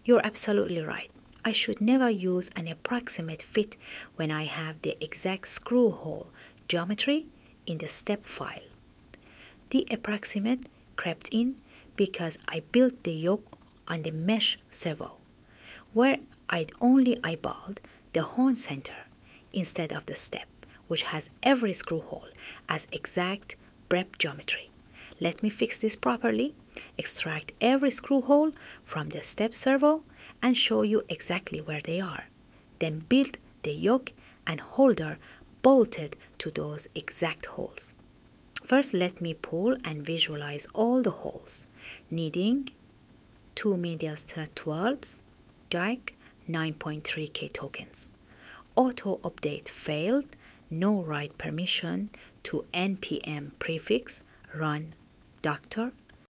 You're absolutely right. I should never use an approximate fit when I have the exact screw hole geometry in the step file. The approximate crept in because I built the yoke on the mesh servo, where I'd only eyeballed the horn center instead of the step, which has every screw hole as exact prep geometry. Let me fix this properly, extract every screw hole from the step servo, and show you exactly where they are. Then build the yoke and holder bolted to those exact holes. First, let me pull and visualize all the holes, needing 2 media stud 12s, jack 9.3K tokens. Auto update failed, no write permission to npm prefix run doctor